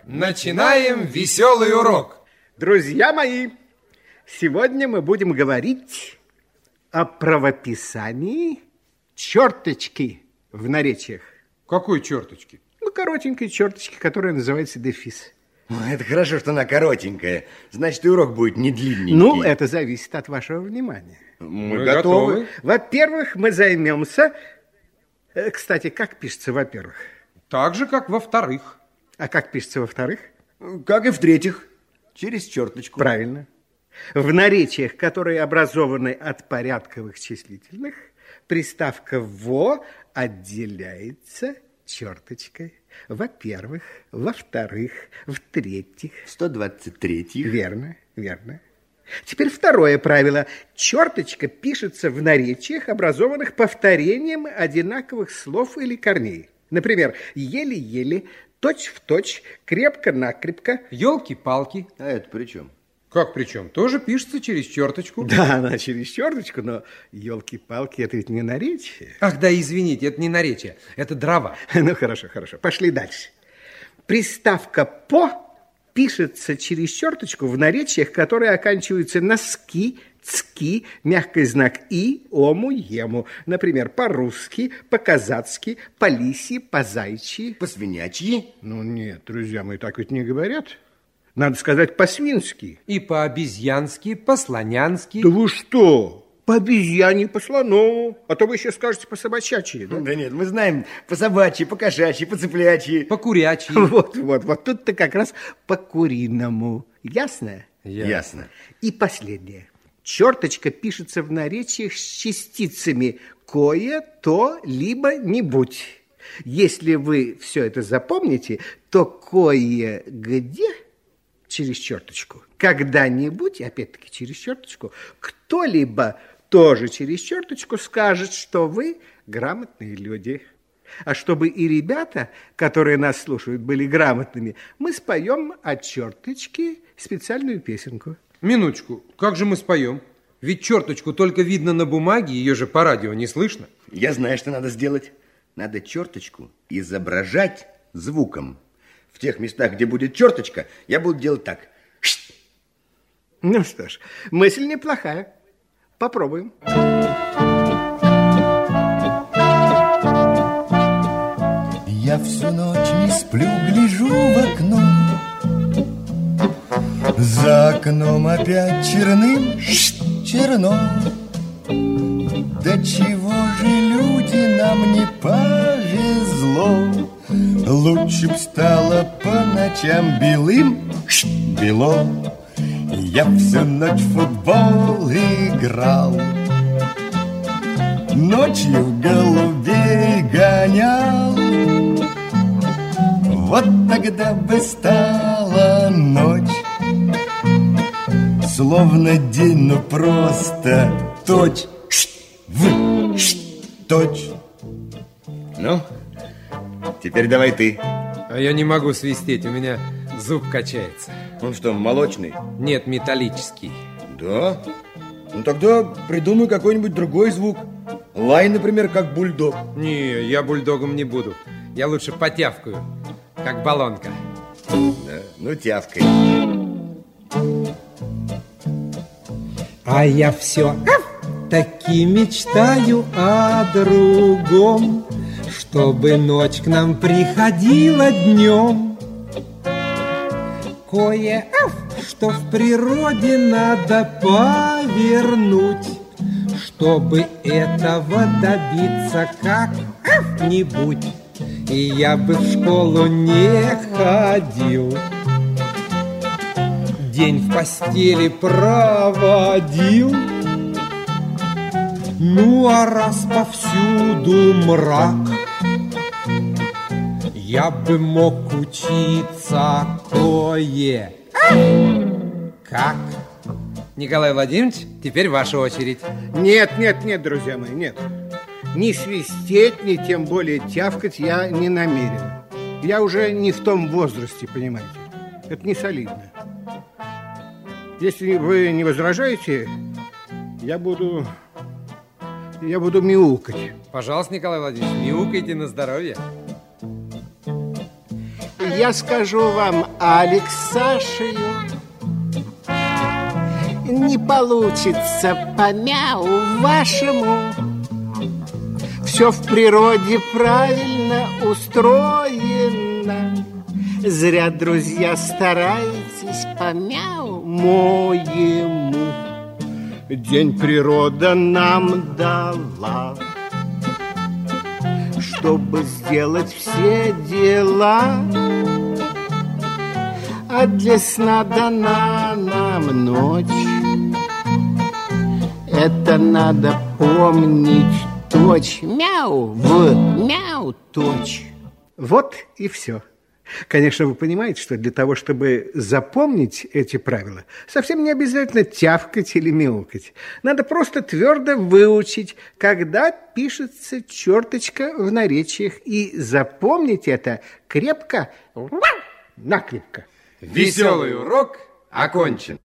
Начинаем веселый урок. Друзья мои, сегодня мы будем говорить о правописании черточки в наречиях. Какой черточки? Ну, коротенькой черточки, которая называется дефис. Это хорошо, что она коротенькая. Значит, и урок будет не длинненький. Ну, это зависит от вашего внимания. Мы готовы. Во-первых, мы займемся... Кстати, как пишется во-первых? Так же, как во-вторых. А как пишется во-вторых? Как и в-третьих. Через черточку. Правильно. В наречиях, которые образованы от порядковых числительных, приставка «во» отделяется черточкой. Во-первых, во-вторых, в-третьих. 123-х. Верно, верно. Теперь второе правило. Черточка пишется в наречиях, образованных повторением одинаковых слов или корней. Например, еле-еле, точь-в-точь, крепко-накрепко. Ёлки-палки. А это при чем? Как при чем? Тоже пишется через черточку. Да, она через черточку, но елки-палки, это ведь не наречие. Ах, да, извините, это не наречие, это дрова. Ну, хорошо, хорошо. Пошли дальше. Приставка «по» пишется через черточку в наречиях, которые оканчиваются на «ски», «цки», мягкий знак «и», «ому», «ему». Например, по-русски, по-казацки, по-лиси, по-зайчи. По-свинячьи? Ну, нет, друзья мои, так ведь не говорят. Надо сказать по-свински. И по-обезьянски, по-слонянски. Да вы что? По обезьяне, по слонову. А то вы еще скажете по-собачачьи. Да? Да нет, мы знаем по-собачьи, по-кошачьи, по-цыплячьи. По-курячьи. Вот тут-то как раз по-куриному. Ясно? Ясно. И последнее. Черточка пишется в наречиях с частицами «кое», «то», либо «нибудь». Если вы все это запомните, то «кое-где» через черточку, когда-нибудь, опять-таки через черточку, кто-либо тоже через черточку скажет, что вы грамотные люди. А чтобы и ребята, которые нас слушают, были грамотными, мы споем от черточки специальную песенку. Минуточку, как же мы споем? Ведь черточку только видно на бумаге, ее же по радио не слышно. Я знаю, что надо сделать. Надо черточку изображать звуком. В тех местах, где будет черточка, я буду делать так. Ну что ж, мысль неплохая. Попробуем. Я всю ночь не сплю, гляжу в окно. За окном опять черным черно. Да чего же люди нам не повезло? Лучше б стало по ночам белым бело. Я всю ночь в футбол играл, ночью голубей гонял. Вот тогда бы стала ночь, словно день, но просто точь в точь. Ну, теперь давай ты. А я не могу свистеть, у меня зуб качается. Он что, молочный? Нет, металлический. Да? Ну тогда придумай какой-нибудь другой звук. Лай, например, как бульдог. Не, я бульдогом не буду. Я лучше потявкаю, как баллонка. Да, ну тявкай. А я все таки мечтаю о другом, чтобы ночь к нам приходила днем. Что в природе надо повернуть, чтобы этого добиться как-нибудь. И я бы в школу не ходил, день в постели проводил. Ну, а раз повсюду мрак, я бы мог учиться кое-как. Николай Владимирович, теперь ваша очередь. Нет, друзья мои, нет. Ни свистеть, ни тем более тявкать я не намерен. Я уже не в том возрасте, понимаете. Это не солидно. Если вы не возражаете, я буду мяукать. Пожалуйста, Николай Владимирович, мяукайте на здоровье. я скажу вам Алексашею. Не получится по мяу вашему. Все в природе правильно устроено. Зря, друзья, стараетесь по мяу моему. День природа нам дала, чтобы сделать все дела. А для сна дана нам ночь. Это надо помнить точь. Мяу в мяу точь. Вот и все. Конечно, вы понимаете, что для того, чтобы запомнить эти правила, совсем не обязательно тявкать или мяукать. Надо просто твердо выучить, когда пишется черточка в наречиях, и запомнить это крепко, накрепко. Веселый урок окончен.